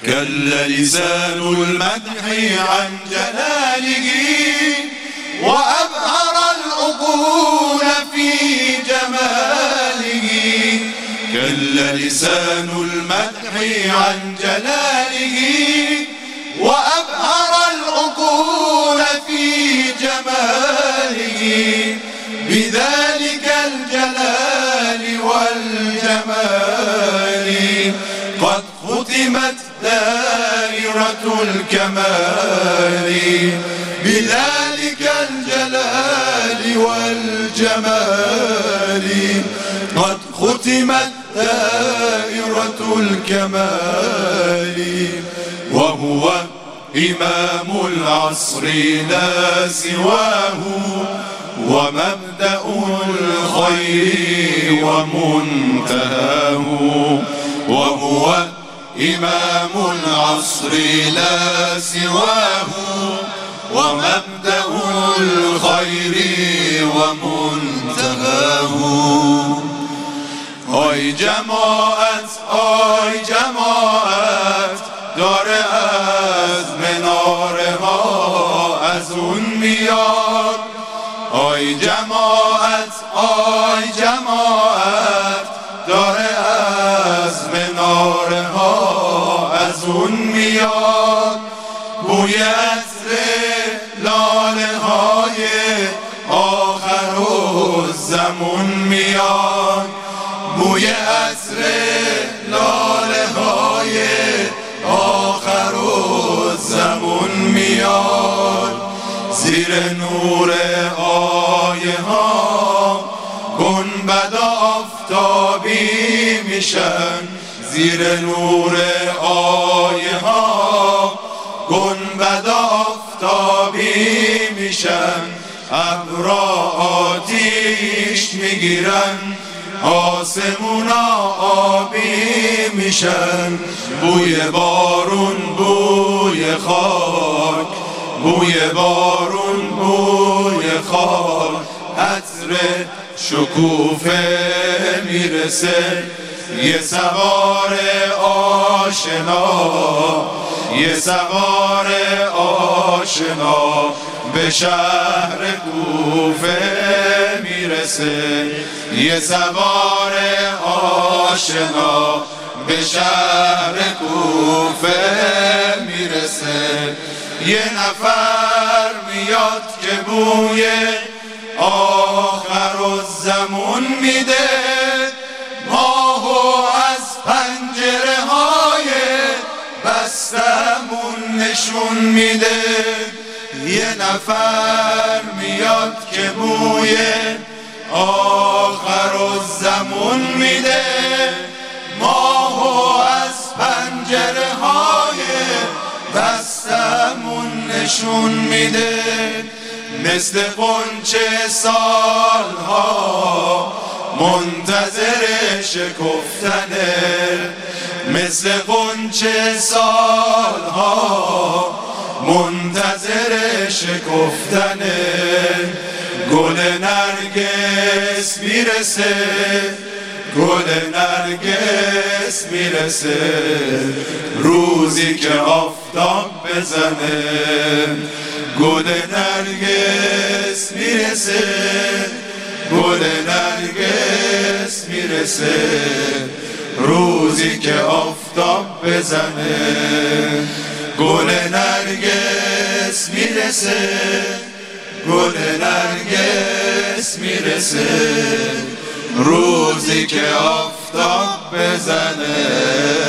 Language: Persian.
كل لسان المدح عن جلاله وأبهر العقول في جماله. كل لسان المدح عن جلاله وأبهر العقول في جماله. بذلك الجلال والجمال قد ختمت دائرة الكمال. بذلك الجلال والجمال قد ختمت دائرة الكمال. وهو إمام العصر لا سواه ومبدأ الخير ومنتهاه. وهو إمام العصر لا سواه ومبدأ الخير ومنتهاه. آی جماعت آی جماعت داره از مناره ها از اون میاد. آی جماعت آی جماعت داره از مناره ها از اون میاد. بوی عطر لاله های آخر الزمان میاد. بوی عطر لاله های آخر الزمان میاد. زیر نور آیه ها گنبد آفتابی میشن. زیر نور آیه ها گنبد آفتابی میشن. ابرا آتیش میگیرن آسمونا آبی میشن. بوی بارون بوی خاک بوی بارون بوی خاک عطر شکوفه میرسه. یه سوار آشنا یه سوار آشنا به شهر کوفه میرسه. یه سوار آشنا به شهر کوفه میرسه. یه نفر میاد که بوی آخر الزمان میده. ماهو از پنجره های بستمون نشون میده. یه نفر میاد که بوی آخر الزمان میده. ماهو از پنجره های بستمون نشون میده. مثل غنچه سالها منتظر شکفتنه. مثل غنچه سالها منتظر شکفتنه. گل نرگس میرسه گل نرگس میرسه. روزی که آفتاب بزنه. گل نرگس میرسه گل نرگس میرسه. روزی که آفتاب بزنه. گل نرگس میرسه گل نرگس میرسه. روزی که آفتاب بزنه.